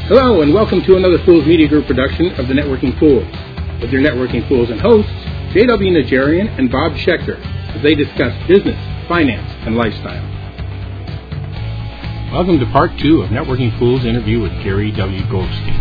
Hello, and welcome to another Fools Media Group production of the Networking Fools, with your Networking Fools and hosts, J.W. Najarian and Bob Schechter, as they discuss business, finance, and lifestyle. Welcome to Part 2 of Networking Fools interview with Gary W. Goldstein.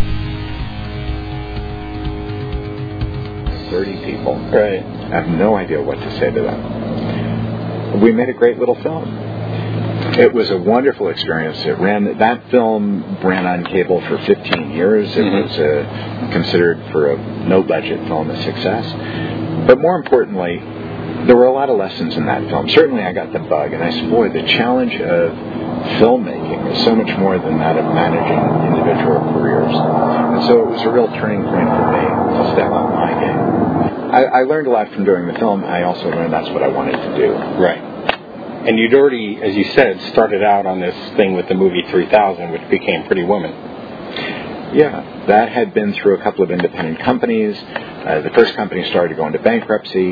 30 people. Right. I have no idea what to say to them. We made a great little film. It was a wonderful experience. That film ran on cable for 15 years. It was considered for a no-budget film a success. But more importantly, there were a lot of lessons in that film. Certainly I got the bug, and I said, boy, the challenge of filmmaking is so much more than that of managing individual careers. And so it was a real turning point for me to step up my game. I learned a lot from doing the film. I also learned that's what I wanted to do. Right. And you'd already, as you said, started out on this thing with the movie 3000, which became Pretty Woman. Yeah, that had been through a couple of independent companies. The first company started to go into bankruptcy.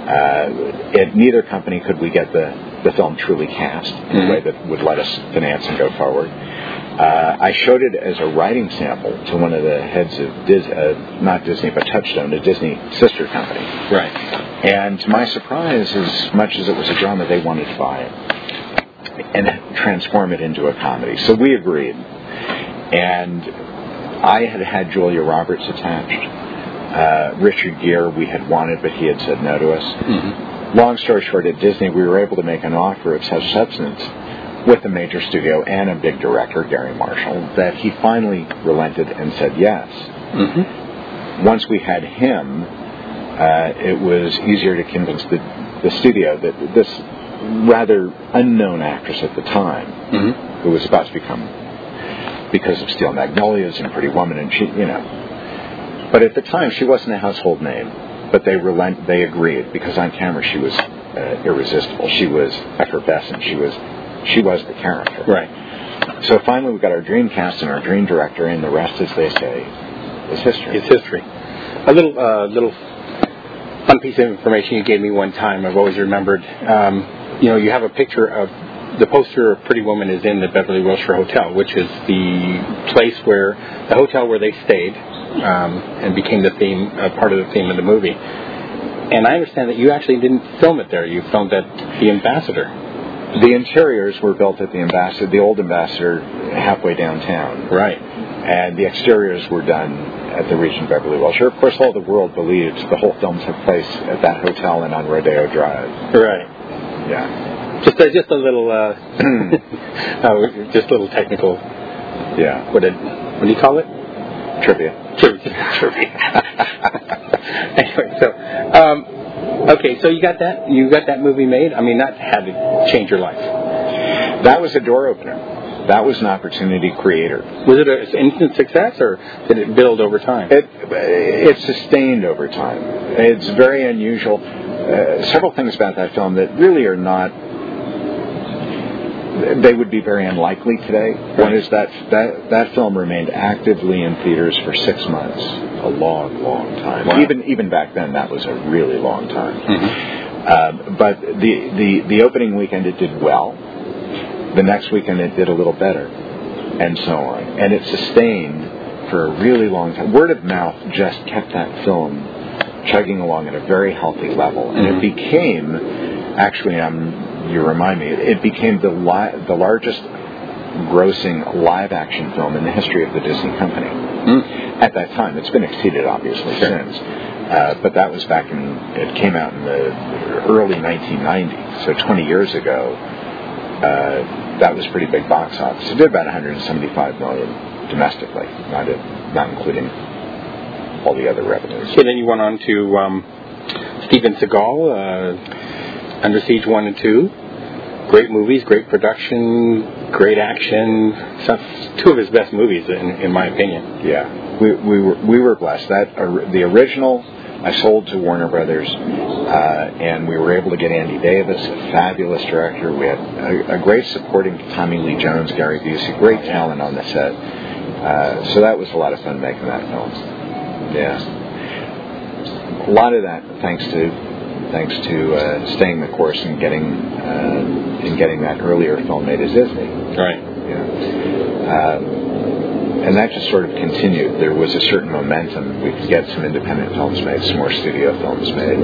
At neither company could we get the film truly cast in a way that would let us finance and go forward. I showed it as a writing sample to one of the heads of not Disney, but Touchstone, a Disney sister company. Right. And to my surprise, as much as it was a drama, they wanted to buy it and transform it into a comedy. So we agreed. And I had Julia Roberts attached. Richard Gere we had wanted, but he had said no to us. Mm-hmm. Long story short, at Disney, we were able to make an offer of such substance with a major studio and a big director, Gary Marshall, that he finally relented and said yes. Mm-hmm. Once we had him, it was easier to convince the studio that this rather unknown actress at the time, who was about to become, because of Steel Magnolias and Pretty Woman, and she, but at the time she wasn't a household name. But they agreed, because on camera she was irresistible. She was effervescent. She was the character. Right. So finally we got our dream cast and our dream director, and the rest, as they say, is history. It's history. A little fun piece of information you gave me one time I've always remembered. You have a picture of the poster of Pretty Woman is in the Beverly Wilshire Hotel, which is the hotel where they stayed, and became the theme, part of the theme of the movie. And I understand that you actually didn't film it there. You filmed at the Ambassador. The interiors were built at the Ambassador, the old Ambassador, halfway downtown. Right. And the exteriors were done at the Regent Beverly Wilshire. Of course, all the world believes the whole film took place at that hotel and on Rodeo Drive. Right. Yeah. Just a little, just a little technical. Yeah. What do you call it? Trivia. Anyway, so. Okay, so you got that movie made. I mean, that had to change your life. That was a door opener. That was an opportunity creator. Was it an instant success, or did it build over time? It sustained over time. It's very unusual. Several things about that film that really are not. They would be very unlikely today. Right. One is that film remained actively in theaters for 6 months. A long, long time. Wow. Even back then, that was a really long time. Mm-hmm. But the opening weekend, it did well. The next weekend, it did a little better, and so on. And it sustained for a really long time. Word of mouth just kept that film chugging along at a very healthy level. And it became, actually, you remind me, it became the largest grossing live-action film in the history of the Disney company. At that time. It's been exceeded, obviously, since. But that was it came out in the early 1990s, so 20 years ago. That was pretty big box office. It did about $175 million domestically, not including all the other revenues. Okay, then you went on to Steven Seagal, Under Siege 1 and 2. Great movies, great production, great action. Two of his best movies, in my opinion. Yeah, we were blessed. The original I sold to Warner Brothers, and we were able to get Andy Davis, a fabulous director. We had a great supporting Tommy Lee Jones, Gary Busey, great talent on the set. So that was a lot of fun making that film. Yeah, a lot of that thanks to staying the course and getting that earlier film made at Disney. Right. Yeah. And that just sort of continued. There was a certain momentum. We could get some independent films made, some more studio films made.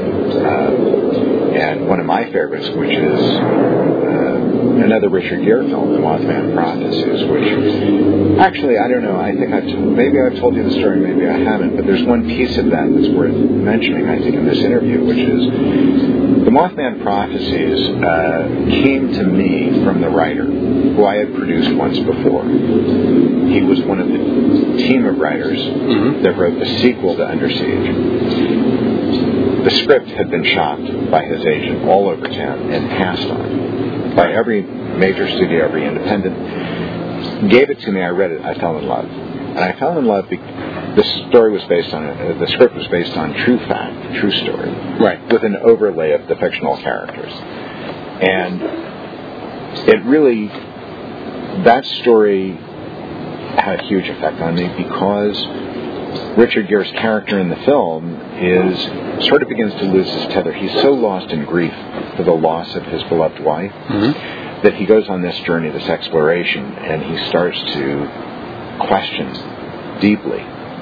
And one of my favorites, which is another Richard Gere film, The Mothman Prophecies, which actually, I don't know, I think maybe I've told you the story, maybe I haven't, but there's one piece of that that's worth mentioning, I think, in this interview, which is The Mothman Prophecies came to me from the writer, who I had produced once before. He was one of the team of writers that wrote the sequel to Under Siege. The script had been shopped by his agent all over town and passed on by every major studio, every independent. Gave it to me, I read it, I fell in love. And I fell in love because the script was based on true fact, true story, right, with an overlay of the fictional characters. And it really, that story had a huge effect on me because Richard Gere's character in the film sort of begins to lose his tether. He's so lost in grief for the loss of his beloved wife that he goes on this journey, this exploration, and he starts to question deeply.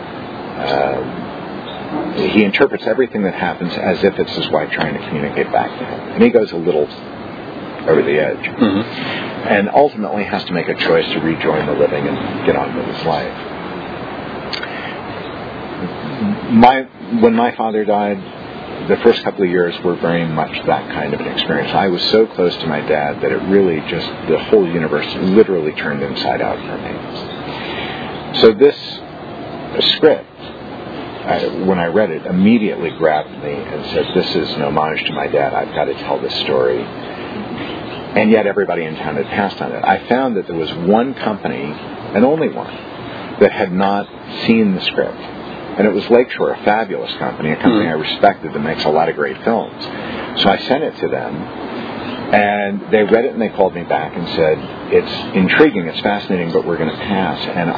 He interprets everything that happens as if it's his wife trying to communicate back to him. And he goes a little over the edge. And ultimately has to make a choice to rejoin the living and get on with his life. When my father died, the first couple of years were very much that kind of an experience. I was so close to my dad that it really just, the whole universe literally turned inside out for me. So this script, when I read it, immediately grabbed me and said, this is an homage to my dad. I've got to tell this story. And yet everybody in town had passed on it. I found that there was one company, and only one, that had not seen the script. And it was Lakeshore, a fabulous company, a company I respected that makes a lot of great films. So I sent it to them, and they read it and they called me back and said, it's intriguing, it's fascinating, but we're going to pass. And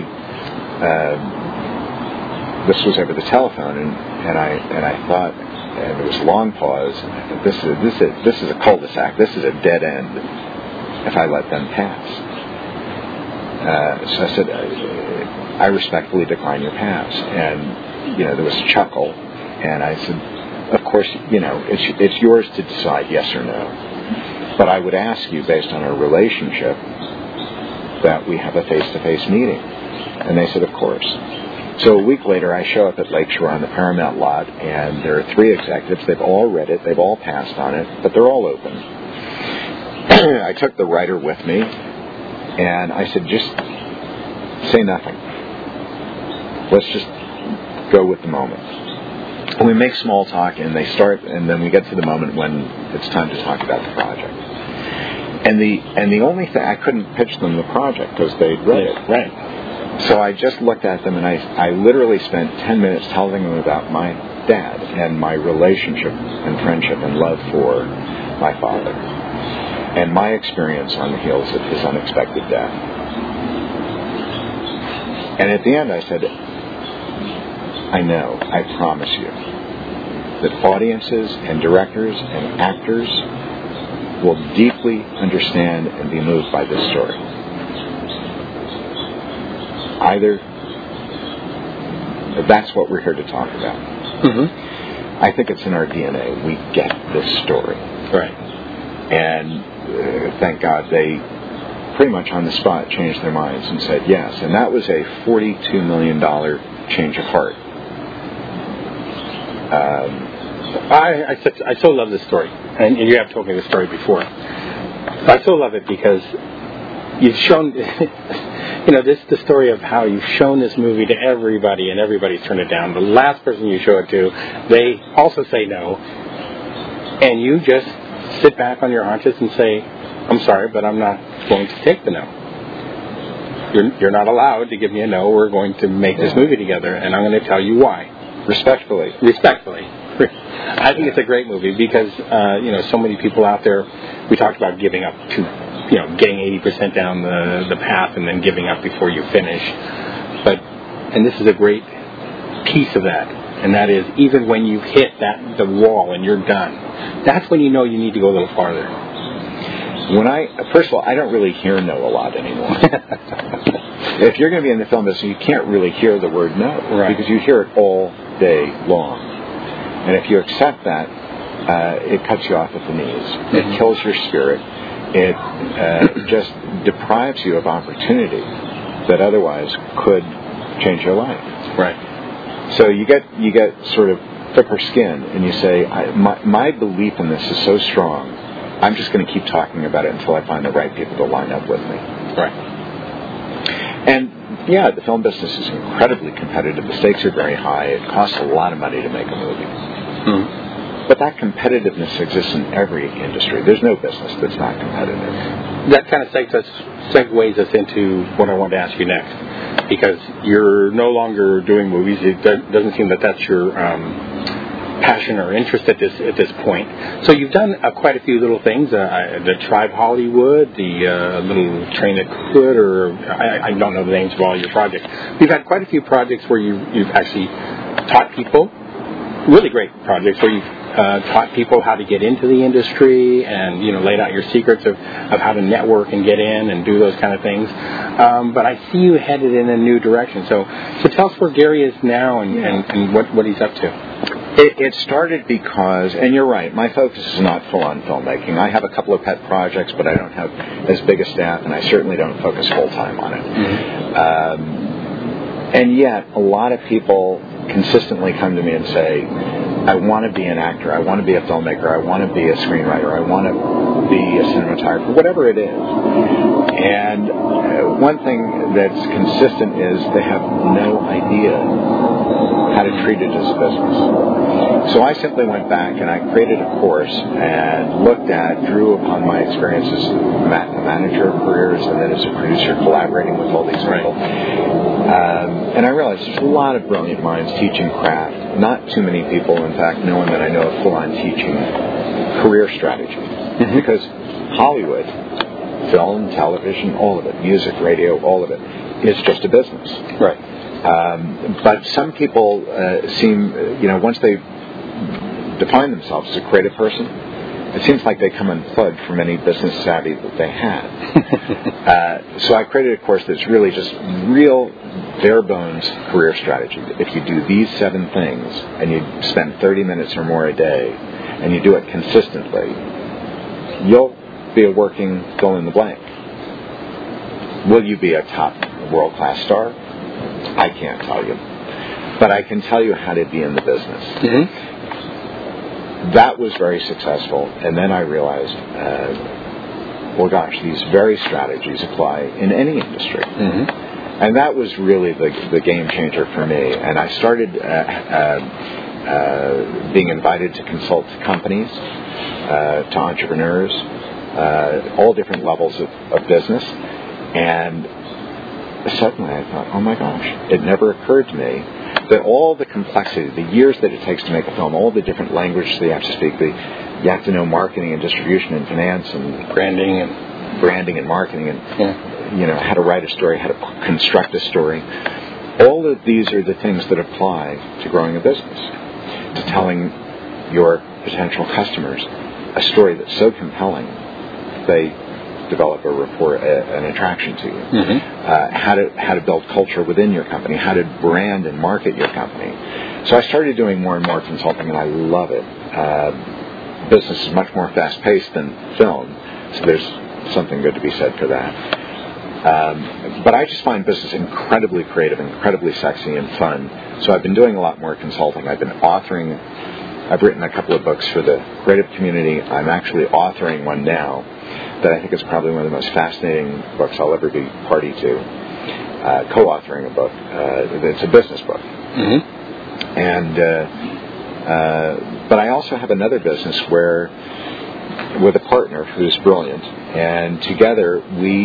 this was over the telephone, and I thought, and there was a long pause, this is a cul-de-sac, this is a dead end if I let them pass. So I said, I respectfully decline your pass. And, there was a chuckle. And I said, of course, it's yours to decide yes or no. But I would ask you, based on our relationship, that we have a face-to-face meeting. And they said, of course. So a week later, I show up at Lakeshore on the Paramount lot, and there are 3 executives. They've all read it. They've all passed on it, but they're all open. I took the writer with me, and I said, just say nothing. Let's just go with the moment. And we make small talk, and they start, and then we get to the moment when it's time to talk about the project. And the only thing, I couldn't pitch them the project because they'd read it. Right. So I just looked at them, and I literally spent 10 minutes telling them about my dad and my relationship and friendship and love for my father and my experience on the heels of his unexpected death. And at the end I said, I know, I promise you, that audiences and directors and actors will deeply understand and be moved by this story. Either that's what we're here to talk about. I think it's in our DNA. We get this story. Right. And thank God they pretty much on the spot changed their minds and said yes. And that was a $42 million change of heart. I so love this story. And you have told me the story before. I so love it because you've shown... the story of how you've shown this movie to everybody and everybody's turned it down. The last person you show it to, they also say no. And you just sit back on your haunches and say, I'm sorry, but I'm not going to take the no. You're not allowed to give me a no. We're going to make this movie together, and I'm going to tell you why. Respectfully. I think it's a great movie because, so many people out there, we talked about giving up to... getting 80% down the path and then giving up before you finish. And this is a great piece of that. And that is, even when you hit the wall and you're done, that's when you know you need to go a little farther. First of all, I don't really hear no a lot anymore. If you're going to be in the film business, you can't really hear the word no, because you hear it all day long. And if you accept that, it cuts you off at the knees. It kills your spirit. It just deprives you of opportunity that otherwise could change your life. Right. So you get sort of thicker skin, and you say, my belief in this is so strong, I'm just going to keep talking about it until I find the right people to line up with me. Right. And yeah, the film business is incredibly competitive. The stakes are very high. It costs a lot of money to make a movie. But that competitiveness exists in every industry. There's no business that's not competitive. That kind of segues us into what I wanted to ask you next, because you're no longer doing movies. It doesn't seem that that's your passion or interest at this point. So you've done quite a few little things. The Tribe Hollywood, the Little Train That Could, or I don't know the names of all your projects. You've had quite a few projects where you've actually taught people, really great projects where you've taught people how to get into the industry and, laid out your secrets of how to network and get in and do those kind of things. But I see you headed in a new direction. So tell us where Gary is now and what he's up to. It started because, and you're right, my focus is not full-on filmmaking. I have a couple of pet projects, but I don't have as big a staff, and I certainly don't focus full-time on it. And yet, a lot of people consistently come to me and say, I want to be an actor, I want to be a filmmaker, I want to be a screenwriter, I want to be a cinematographer, whatever it is. And one thing that's consistent is they have no idea how to treat it as a business. So I simply went back and I created a course and drew upon my experiences as a manager of careers and then as a producer collaborating with all these people. And I realized there's a lot of brilliant minds teaching craft. Not too many people, in fact, no one that I know of full-on teaching career strategy. Because Hollywood, film, television, all of it, music, radio, all of it, is just a business. Right. But some people seem, once they define themselves as a creative person, it seems like they come unplugged from any business savvy that they had. So I created a course that's really just real bare-bones career strategy. If you do these 7 things and you spend 30 minutes or more a day and you do it consistently, you'll be a working fill-in-the-blank. Will you be a top world-class star? I can't tell you. But I can tell you how to be in the business. That was very successful. And then I realized, these very strategies apply in any industry. And that was really the game changer for me. And I started being invited to consult to companies, to entrepreneurs, all different levels of business. And suddenly I thought, oh my gosh, it never occurred to me that all the complexity, the years that it takes to make a film, all the different languages that you have to speak, you have to know marketing and distribution and finance and branding and marketing and how to write a story, how to construct a story. All of these are the things that apply to growing a business, to telling your potential customers a story that's so compelling they develop a rapport, an attraction to you. How to build culture within your company, how to brand and market your company. So I started doing more and more consulting, and I love it. Business is much more fast-paced than film, so there's something good to be said for that. But I just find business incredibly creative, incredibly sexy and fun. So I've been doing a lot more consulting. I've been authoring. I've written a couple of books for the creative community. I'm actually authoring one now that I think is probably one of the most fascinating books I'll ever be party to. Co-authoring a book. It's a business book. But I also have another business with a partner who's brilliant, and together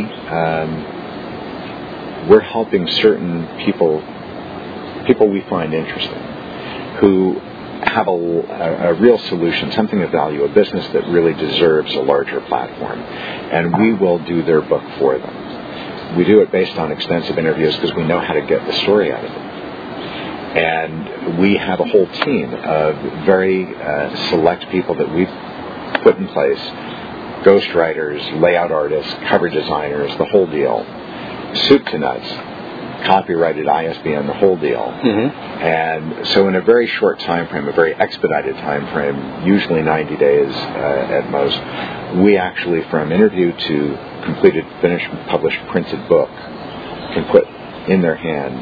we're helping certain people we find interesting, who have a real solution, something of value, a business that really deserves a larger platform, and we will do their book for them. We do it based on extensive interviews because we know how to get the story out of it. And we have a whole team of very select people that we've put in place, ghostwriters, layout artists, cover designers, the whole deal, soup to nuts, copyrighted ISBN, the whole deal. And so in a very short time frame, a very expedited time frame, usually 90 days at most, we actually, from interview to completed, finished, published, printed book, can put in their hand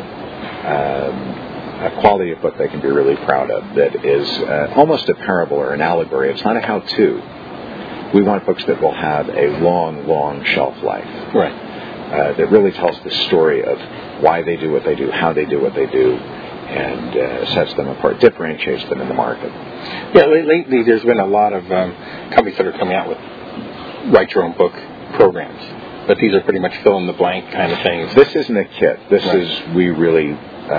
a quality of book they can be really proud of that is almost a parable or an allegory. It's not a how-to. We want books that will have a long, long shelf life. Right. That really tells the story of why they do what they do, how they do what they do, and sets them apart, differentiates them in the market. Yeah, lately there's been a lot of companies that are coming out with write-your-own-book programs, but these are pretty much fill-in-the-blank kind of things. This isn't a kit. This is, we really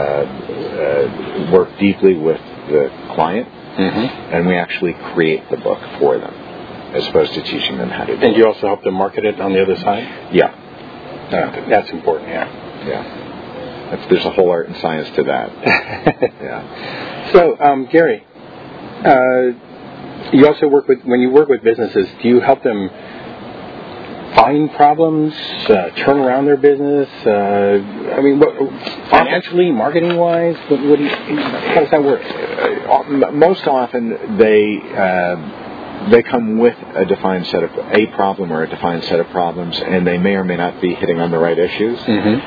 work deeply with the client, and we actually create the book for them, as opposed to teaching them how to do it. And you also help them market it on the other side? Yeah. That's important, yeah. There's a whole art and science to that. So, Gary, you also work with, when you work with businesses, do you help them find problems, turn around their business? I mean, financially, marketing-wise, how does that work? Most often, they come with a defined set of a problem or a defined set of problems, and they may or may not be hitting on the right issues.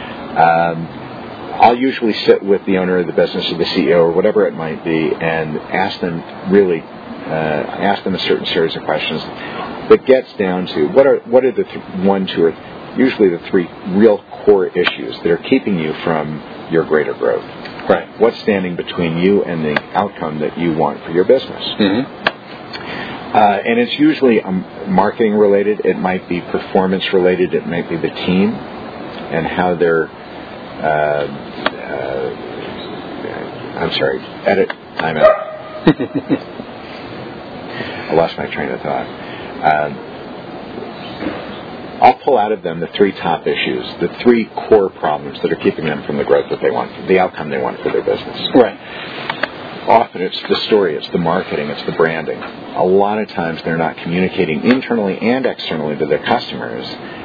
I'll usually sit with the owner of the business or the CEO or whatever it might be and ask them a certain series of questions that gets down to what are the one, two, or usually the three real core issues that are keeping you from your greater growth. Right. What's standing between you and the outcome that you want for your business? And it's usually marketing related. It might be performance related. It might be the team and how they're. I'm sorry. Edit. Time out. I lost my train of thought. I'll pull out of them the three top issues, the three core problems that are keeping them from the growth that they want, the outcome they want for their business. Right. Often it's the story, it's the marketing, it's the branding. A lot of times they're not communicating internally and externally to their customers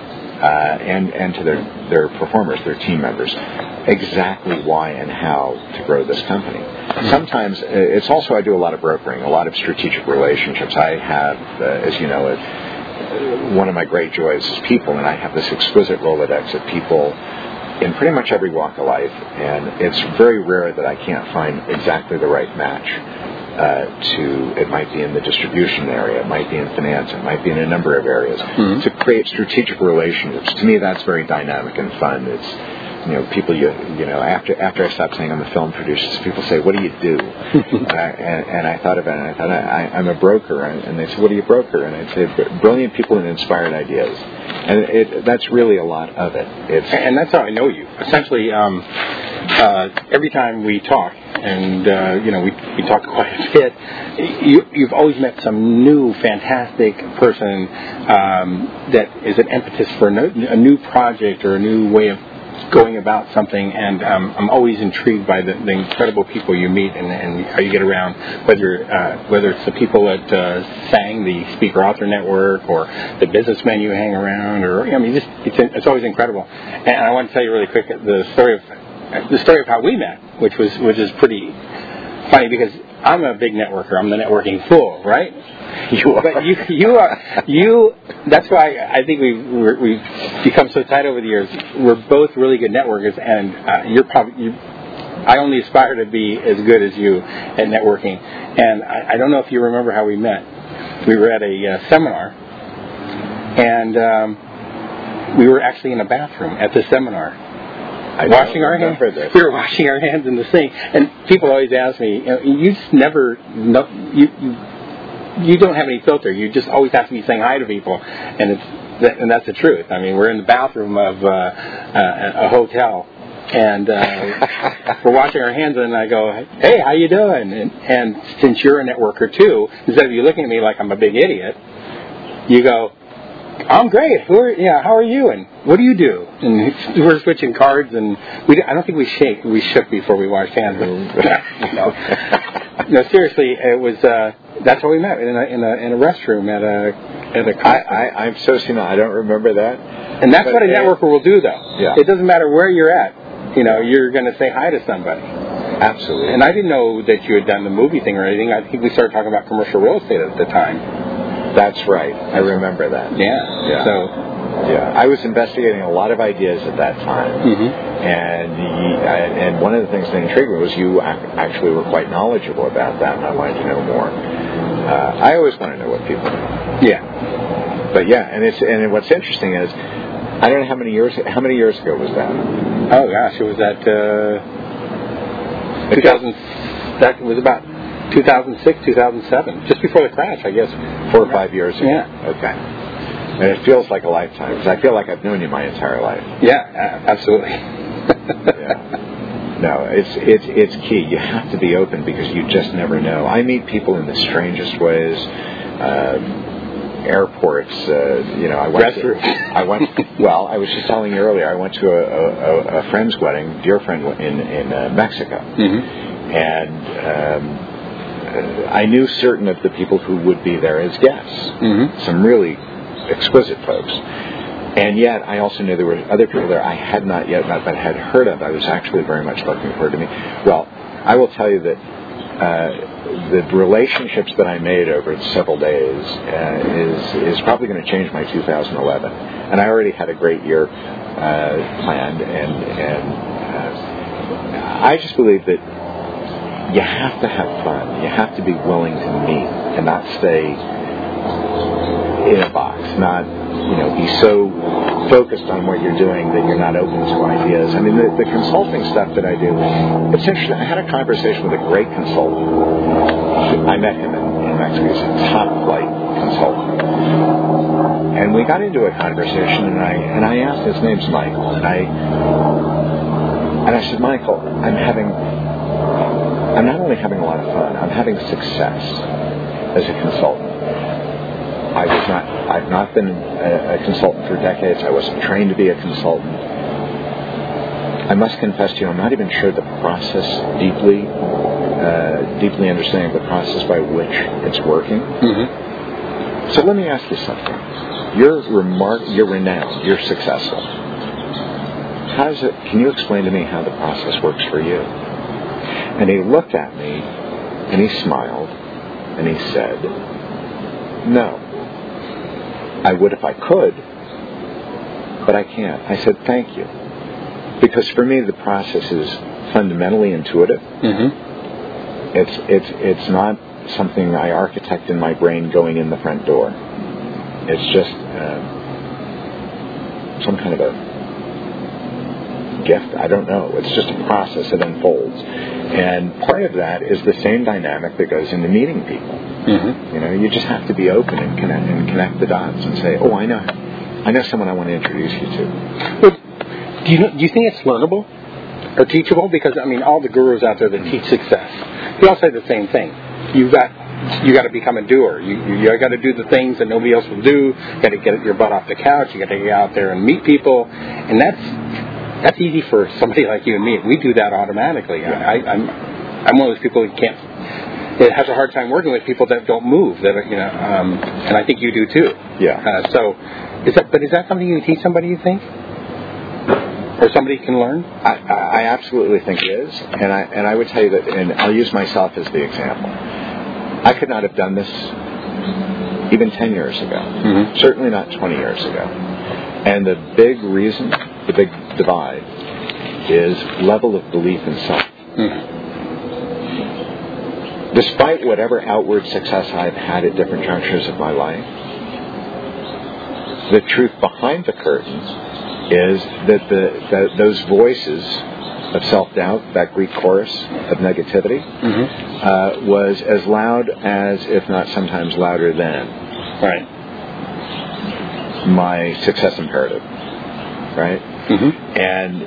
and to their performers, their team members, exactly why and how to grow this company. Sometimes it's also, I do a lot of brokering, a lot of strategic relationships. I have, as you know, one of my great joys is people, and I have this exquisite Rolodex of people in pretty much every walk of life, and it's very rare that I can't find exactly the right match it might be in the distribution area, it might be in finance, it might be in a number of areas, to create strategic relationships. To me, that's very dynamic and fun. It's, people, after I stopped saying I'm a film producer, people say, what do you do? and I thought about it, and I thought, I'm a broker. And they said, what do you broker? And I'd say, brilliant people and inspired ideas. And that's really a lot of it. And that's how I know you. Essentially, every time we talk, and we talk quite a bit, you've always met some new, fantastic person that is an impetus for a new project or a new way of going about something, and I'm always intrigued by the incredible people you meet and how you get around, whether it's the people at SANG, the Speaker Author Network, or the businessmen you hang around, or it's always incredible. And I want to tell you really quick the story of how we met, which is pretty funny because I'm a big networker. I'm the networking fool, right? You are. But you are. That's why I think we've become so tight over the years. We're both really good networkers, and I only aspire to be as good as you at networking. And I don't know if you remember how we met. We were at a seminar, and we were actually in a bathroom at the seminar. Washing our hands. We were washing our hands in the sink, and people always ask me, "You just never, you don't have any filter. You just always have to be saying hi to people," and that's the truth. I mean, we're in the bathroom of a hotel, and we're washing our hands, and I go, "Hey, how you doing?" And since you're a networker too, instead of you looking at me like I'm a big idiot, you go, I'm great. How are you? And what do you do? And we're switching cards, and I don't think we shook before we washed hands. No, seriously, it was. That's how we met in a restroom at a. I'm so senile. I don't remember that. And that's what a networker will do, though. Yeah. It doesn't matter where you're at. you're going to say hi to somebody. Absolutely. And I didn't know that you had done the movie thing or anything. I think we started talking about commercial real estate at the time. That's right. I remember that. Yeah. So. Yeah, I was investigating a lot of ideas at that time, and one of the things that intrigued me was you actually were quite knowledgeable about that, and I wanted to know more. I always want to know what people know. Yeah. But yeah, and what's interesting is, I don't know how many years ago was that? Oh gosh, it was at 2000. That was about 2006, 2007, just before the crash, I guess. 4 or 5 years ago. Yeah. Okay. And it feels like a lifetime, because I feel like I've known you my entire life. Yeah, absolutely. Yeah. No, it's key. You have to be open, because you just never know. I meet people in the strangest ways. Airports, I was just telling you earlier, I went to a friend's wedding, dear friend in Mexico. And I knew certain of the people who would be there as guests. Some really exquisite folks. And yet, I also knew there were other people there I had not yet met, but had heard of. I was actually very much looking forward to meet. Well, I will tell you that the relationships that I made over several days is probably going to change my 2011. And I already had a great year planned, and I just believe that you have to have fun. You have to be willing to meet and not stay in a box, not be so focused on what you're doing that you're not open to ideas. I mean, the consulting stuff that I do, it's interesting. I had a conversation with a great consultant. I met him in Mexico. He's a top-flight consultant. And we got into a conversation, and I asked, his name's Michael, and I said, Michael, I'm not only having a lot of fun, I'm having success as a consultant. I've not been a consultant for decades. I wasn't trained to be a consultant. I must confess to you, I'm not even sure the process deeply understanding the process by which it's working. So let me ask you something. You're renowned. You're successful. Can you explain to me how the process works for you? And he looked at me, and he smiled, and he said, no. I would if I could, but I can't. I said, thank you. Because for me, the process is fundamentally intuitive. It's not something I architect in my brain going in the front door. It's just some kind of a gift. I don't know. It's just a process that unfolds. And part of that is the same dynamic that goes into meeting people. You just have to be open and connect the dots and say, oh, I know someone I want to introduce you to. Well, do you think it's learnable or teachable? Because, all the gurus out there that teach success, they all say the same thing. You got to become a doer. You got to do the things that nobody else will do. You got to get your butt off the couch. You got to get out there and meet people. And that's easy for somebody like you and me. We do that automatically. Yeah. I'm one of those people who it has a hard time working with people that don't move. And I think you do too. Yeah. So, is that something you can teach somebody? You think, or somebody can learn? I absolutely think it is, and I would tell you that, and I'll use myself as the example. I could not have done this even 10 years ago. Certainly not 20 years ago. And the big reason, the big divide, is level of belief in self. Despite whatever outward success I've had at different junctures of my life, the truth behind the curtain is that those voices of self-doubt, that Greek chorus of negativity, was as loud as, if not sometimes louder than, my success imperative, right? And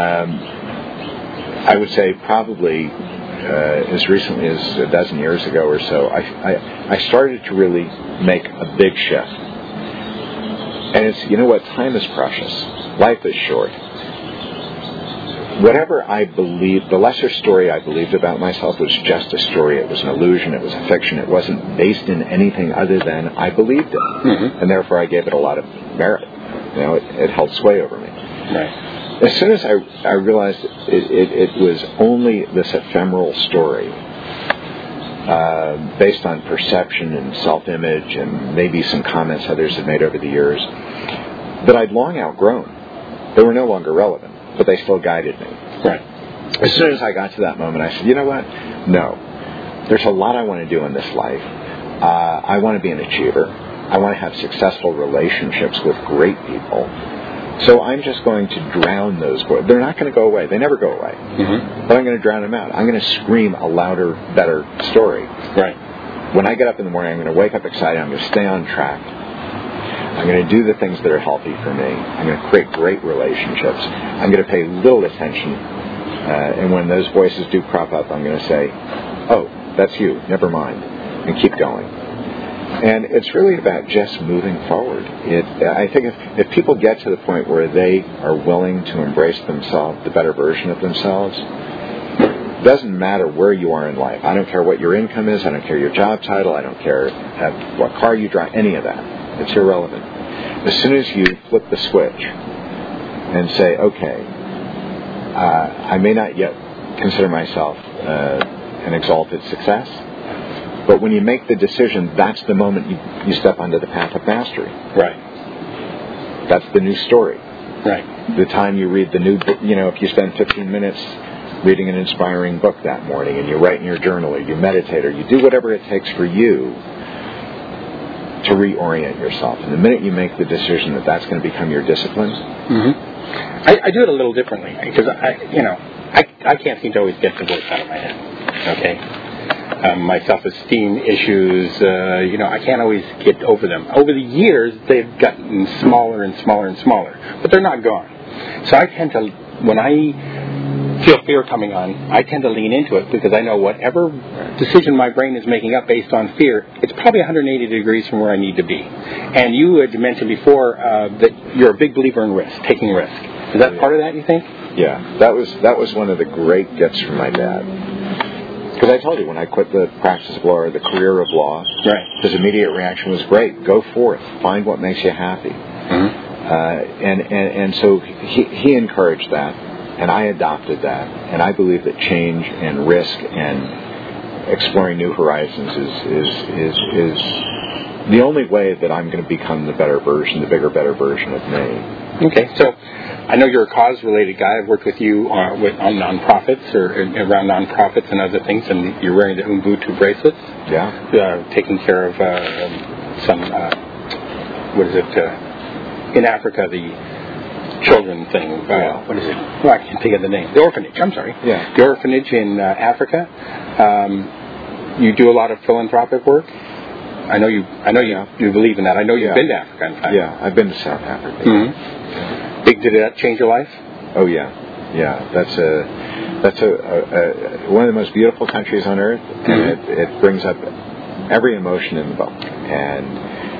I would say probably as recently as a dozen years ago or so, I started to really make a big shift. And it's, time is precious. Life is short. Whatever I believed, the lesser story I believed about myself was just a story. It was an illusion. It was a fiction. It wasn't based in anything other than I believed it. And therefore I gave it a lot of merit. It held sway over me. Right. as soon as I realized it was only this ephemeral story based on perception and self-image and maybe some comments others had made over the years that I'd long outgrown. They were no longer relevant, but they still guided me. Right. As soon as I got to that moment, I said, you know what? No. There's a lot I want to do in this life. I want to be an achiever. I want to have successful relationships with great people. So I'm just going to drown those voices. They're not going to go away. They never go away. Mm-hmm. But I'm going to drown them out. I'm going to scream a louder, better story. Right. When I get up in the morning, I'm going to wake up excited. I'm going to stay on track. I'm going to do the things that are healthy for me. I'm going to create great relationships. I'm going to pay little attention. And when those voices do crop up, I'm going to say, oh, that's you. Never mind. And keep going. And it's really about just moving forward. I think if people get to the point where they are willing to embrace themselves, the better version of themselves, it doesn't matter where you are in life. I don't care what your income is. I don't care your job title. I don't care what car you drive. Any of that. It's irrelevant. As soon as you flip the switch and say, okay, I may not yet consider myself an exalted success, but when you make the decision, that's the moment you step onto the path of mastery. Right. That's the new story. Right. The time you read the new book, if you spend 15 minutes reading an inspiring book that morning and you write in your journal or you meditate or you do whatever it takes for you to reorient yourself. And the minute you make the decision that that's going to become your discipline. Mm-hmm. I do it a little differently because I can't seem to always get the voice out of my head. Okay. My self-esteem issues, I can't always get over them. Over the years, they've gotten smaller and smaller and smaller, but they're not gone. So I tend to, when I feel fear coming on, I tend to lean into it because I know whatever decision my brain is making up based on fear, it's probably 180 degrees from where I need to be. And you had mentioned before that you're a big believer in risk, taking risk. Is that part of that, you think? Yeah, that was one of the great gifts from my dad. Because I told you, when I quit the practice of law or the career of law, right, his immediate reaction was, great, go forth, find what makes you happy. Mm-hmm. And so he encouraged that, and I adopted that, and I believe that change and risk and exploring new horizons is the only way that I'm going to become the better version, the bigger, better version of me. Okay, so I know you're a cause-related guy. I've worked with you on nonprofits or around nonprofits and other things, and you're wearing the Ubuntu bracelets. Yeah. Taking care of some, in Africa, the children thing. What is it? Well, I can't think of the name. The orphanage. I'm sorry. Yeah. The orphanage in Africa. You do a lot of philanthropic work. I know you believe in that. I know you've been to Africa, in fact. Yeah, I've been to South Africa. Mm-hmm. Did that change your life? Oh yeah. That's one of the most beautiful countries on earth, and it brings up every emotion in the book. And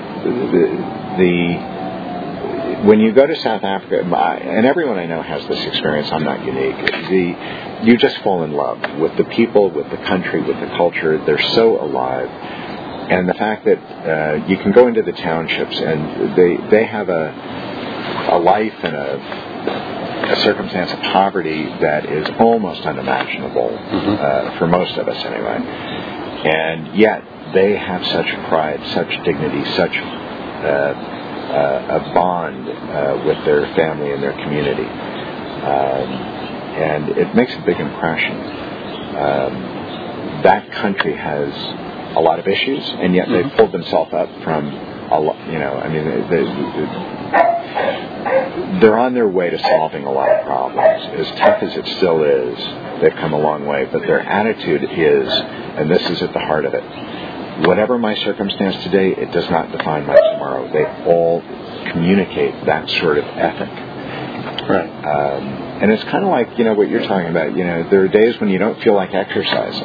when you go to South Africa, and everyone I know has this experience. I'm not unique. You just fall in love with the people, with the country, with the culture. They're so alive. And the fact that you can go into the townships and they have a life and a circumstance of poverty that is almost unimaginable for most of us anyway. And yet they have such pride, such dignity, such a bond with their family and their community. And it makes a big impression. That country has a lot of issues, and yet they've pulled themselves up from a lot. They're on their way to solving a lot of problems. As tough as it still is, they've come a long way. But their attitude is, and this is at the heart of it, whatever my circumstance today, it does not define my tomorrow. They all communicate that sort of ethic. Right. And it's kind of like, what you're talking about. There are days when you don't feel like exercising.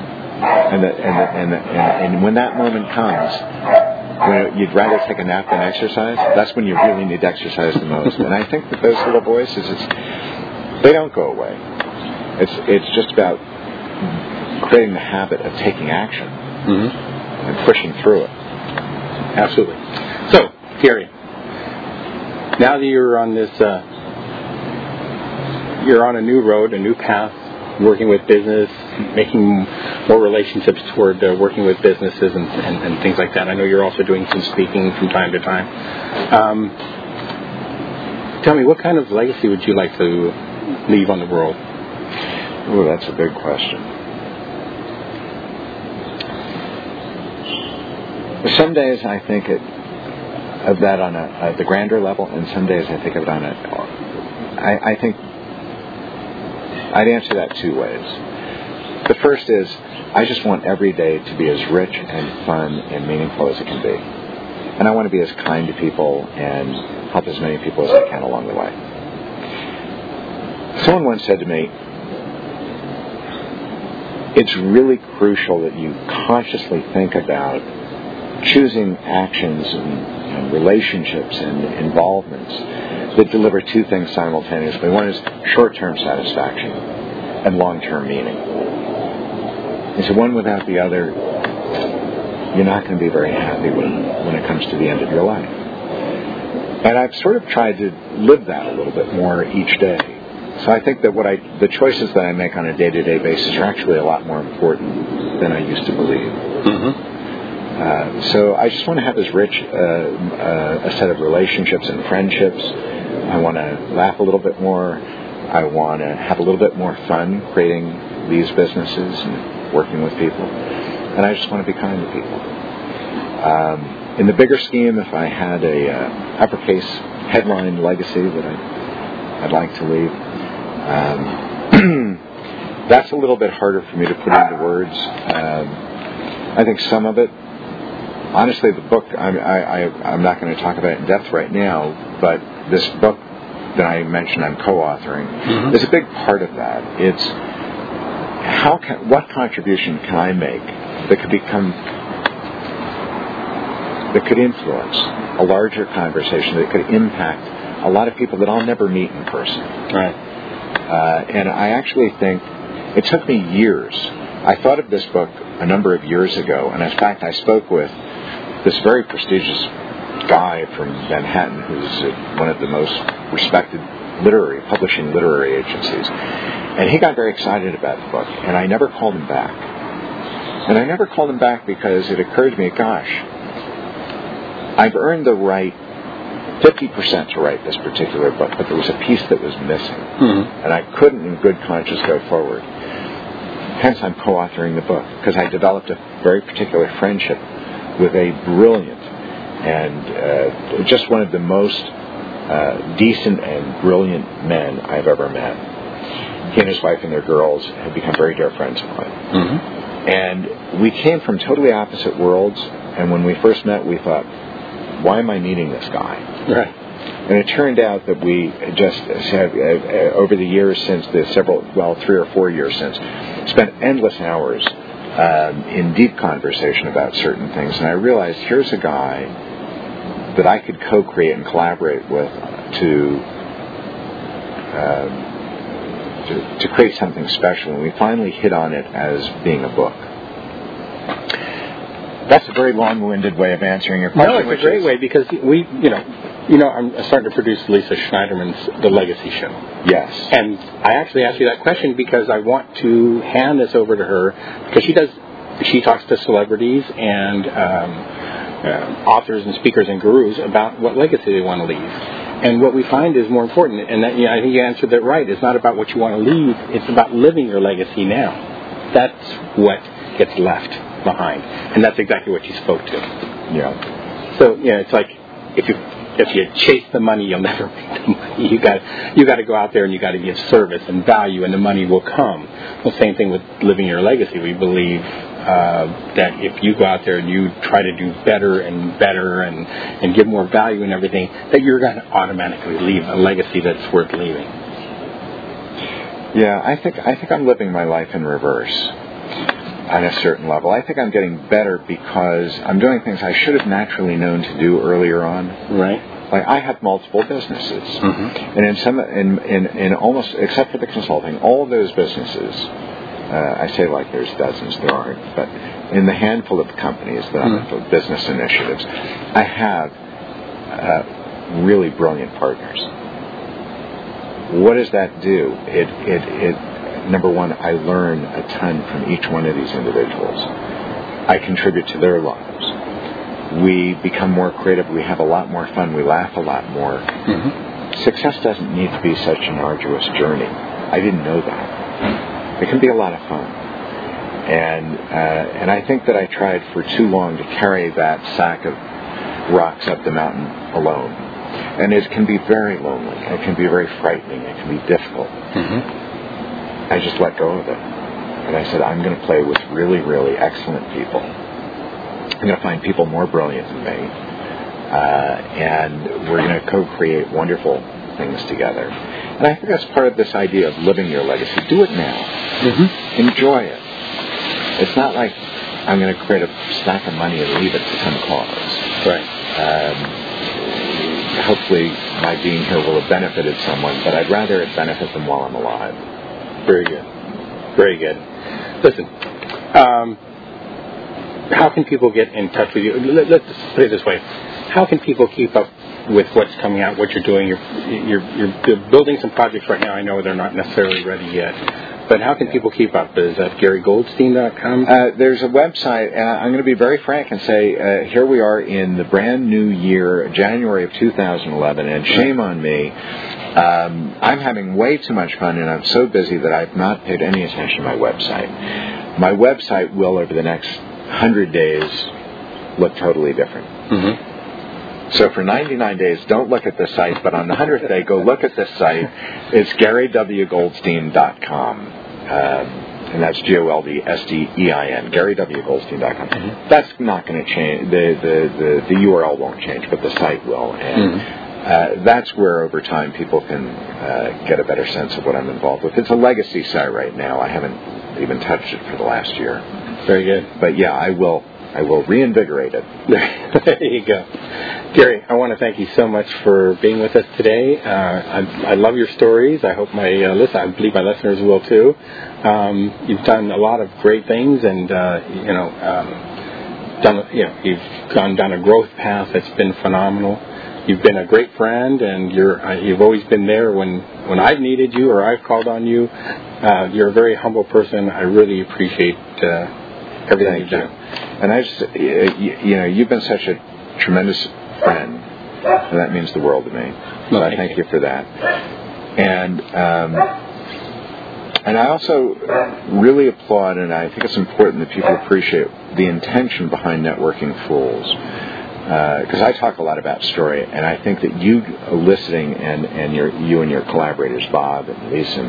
And when that moment comes, when you'd rather take a nap than exercise, that's when you really need to exercise the most. And I think that those little voices, they don't go away. It's just about creating the habit of taking action and pushing through it. Absolutely. So, Gary, now that you're on this you're on a new road, a new path, working with business, making more relationships toward working with businesses and things like that. I know you're also doing some speaking from time to time. Tell me, what kind of legacy would you like to leave on the world? Oh, that's a big question. Some days I think of that on the grander level, and some days I think of it on I think I'd answer that two ways. The first is, I just want every day to be as rich and fun and meaningful as it can be. And I want to be as kind to people and help as many people as I can along the way. Someone once said to me, it's really crucial that you consciously think about choosing actions and relationships and involvements that deliver two things simultaneously. One is short-term satisfaction and long-term meaning. And so one without the other, you're not going to be very happy when it comes to the end of your life. And I've sort of tried to live that a little bit more each day. So I think that the choices that I make on a day-to-day basis are actually a lot more important than I used to believe. Mm-hmm. So I just want to have as rich a set of relationships and friendships. I want to laugh a little bit more. I want to have a little bit more fun creating these businesses and working with people. And I just want to be kind to people. In the bigger scheme, if I had a uppercase headline legacy that I'd like to leave, that's a little bit harder for me to put into words. I think some of it, honestly, the book, I'm not going to talk about it in depth right now, but this book that I mentioned I'm co-authoring is a big part of that. It's what contribution can I make that could influence a larger conversation, that could impact a lot of people that I'll never meet in person. Right. And I actually think it took me years. I thought of this book a number of years ago, and in fact I spoke with this very prestigious guy from Manhattan who's one of the most respected publishing literary agencies. And he got very excited about the book, and I never called him back. And I never called him back because it occurred to me, gosh, I've earned the right 50% to write this particular book, but there was a piece that was missing. And I couldn't in good conscience go forward. Hence I'm co-authoring the book, because I developed a very particular friendship with a brilliant and just one of the most decent and brilliant men I've ever met. He and his wife and their girls have become very dear friends of mine. And we came from totally opposite worlds, and when we first met we thought, why am I meeting this guy? Right. And it turned out that we just have, over the years since, 3 or 4 years since, spent endless hours in deep conversation about certain things. And I realized, here's a guy that I could co-create and collaborate with to create something special. And we finally hit on it as being a book. That's a very long-winded way of answering your question. No, it's a great way, because I'm starting to produce Lisa Schneiderman's The Legacy Show. Yes. And I actually asked you that question because I want to hand this over to her, because she talks to celebrities and authors and speakers and gurus about what legacy they want to leave. And what we find is more important, and that, I think you answered that right. It's not about what you want to leave, it's about living your legacy now. That's what gets left behind. And that's exactly what you spoke to. Yeah. So, it's like, if you chase the money, you'll never make the money. You got to go out there and you got to give service and value, and the money will come. The same thing with living your legacy. We believe that if you go out there and you try to do better and better and give more value and everything, that you're going to automatically leave a legacy that's worth leaving. Yeah, I think I'm living my life in reverse on a certain level. I think I'm getting better because I'm doing things I should have naturally known to do earlier on. Right. Like, I have multiple businesses, and in almost, except for the consulting, all of those businesses, I say like there's dozens, there aren't, but in the handful of companies that I'm in, business initiatives, I have really brilliant partners. what does that do? It number one, I learn a ton from each one of these individuals. I contribute to their lives. We become more creative. We have a lot more fun. We laugh a lot more. Mm-hmm. Success doesn't need to be such an arduous journey. I didn't know that. It can be a lot of fun. And I think that I tried for too long to carry that sack of rocks up the mountain alone. And it can be very lonely. It can be very frightening. It can be difficult. Mm-hmm. I just let go of it. And I said, I'm going to play with really, really excellent people. I'm going to find people more brilliant than me. And we're going to co-create wonderful things together. And I think that's part of this idea of living your legacy. Do it now. Mm-hmm. Enjoy it. It's not like I'm going to create a stack of money and leave it to some cause. Right. Hopefully my being here will have benefited someone, but I'd rather it benefit them while I'm alive. Very good. Very good. Listen, how can people get in touch with you? Let's put it this way. How can people keep up with what's coming out, what you're doing? You're building some projects right now. I know they're not necessarily ready yet. But how can people keep up? Is that GaryGoldstein.com? There's a website, and I'm going to be very frank and say, here we are in the brand new year, January of 2011, and shame on me. I'm having way too much fun, and I'm so busy that I've not paid any attention to my website. My website will, over the next 100 days, look totally different. Mm-hmm. So for 99 days, don't look at the site, but on the 100th day, go look at this site. It's GaryWGoldstein.com. And that's GoldStein, GaryWGoldstein.com. Mm-hmm. That's not going to change. The URL won't change, but the site will. And that's where, over time, people can get a better sense of what I'm involved with. It's a legacy site right now. I haven't even touched it for the last year. Very good. But yeah, I will reinvigorate it. There you go. Gary, I want to thank you so much for being with us today. I love your stories. I hope I believe my listeners will too. You've done a lot of great things, and you've gone down a growth path that's been phenomenal. You've been a great friend, and you've always been there when I've needed you or I've called on you. You're a very humble person. I really appreciate everything you've done. And I just, you've been such a tremendous friend, and that means the world to me. So I thank you for that. And I also really applaud, and I think it's important that people appreciate the intention behind Networking Fools. Because I talk a lot about story, and I think that you eliciting and you and your collaborators, Bob and Lisa,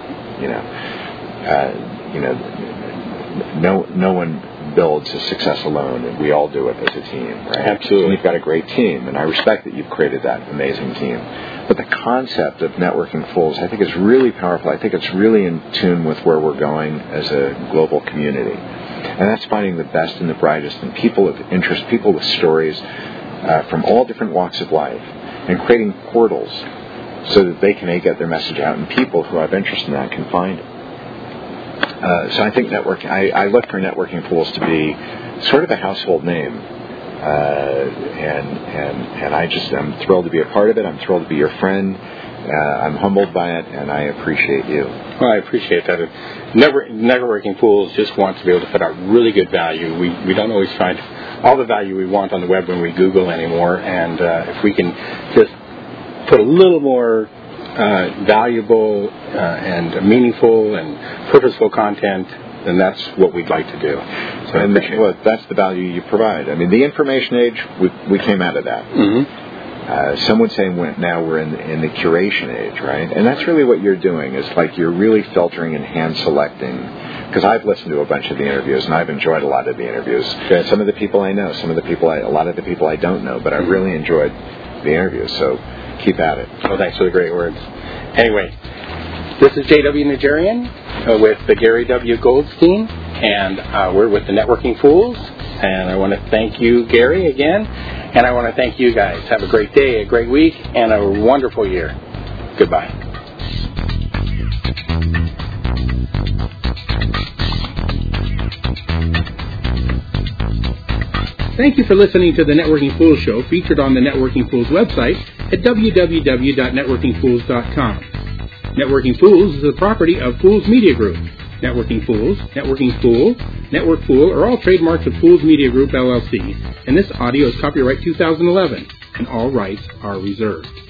no one builds a success alone, and we all do it as a team, right? Absolutely. And you've got a great team, and I respect that you've created that amazing team. But the concept of Networking Fools, I think, is really powerful. I think it's really in tune with where we're going as a global community. And that's finding the best and the brightest and people of interest, people with stories from all different walks of life, and creating portals so that they can get their message out, and people who have interest in that can find it. So I think I look for Networking Fools to be sort of a household name, and I'm thrilled to be a part of it. I'm thrilled to be your friend. I'm humbled by it, and I appreciate you. Well, I appreciate that. Networking Fools just want to be able to put out really good value. We don't always find all the value we want on the web when we Google anymore, and if we can just put a little more valuable and meaningful and purposeful content, then that's what we'd like to do. So that's the value you provide. I mean, the information age, we came out of that. Mm-hmm. Some would say now we're in the curation age, right? And that's really what you're doing. It's like you're really filtering and hand selecting. Because I've listened to a bunch of the interviews, and I've enjoyed a lot of the interviews. Good. Some of the people I know, a lot of the people I don't know, but I've really enjoyed the interviews. So keep at it. Well, thanks for the great words. Anyway, this is J.W. Najarian with the Gary W. Goldstein, and we're with the Networking Fools. And I want to thank you, Gary, again. And I want to thank you guys. Have a great day, a great week, and a wonderful year. Goodbye. Thank you for listening to the Networking Fools Show, featured on the Networking Fools website at www.networkingfools.com. Networking Fools is the property of Fools Media Group. Networking Fools, Networking Fool, Network Fool are all trademarks of Fools Media Group, LLC, and this audio is copyright 2011, and all rights are reserved.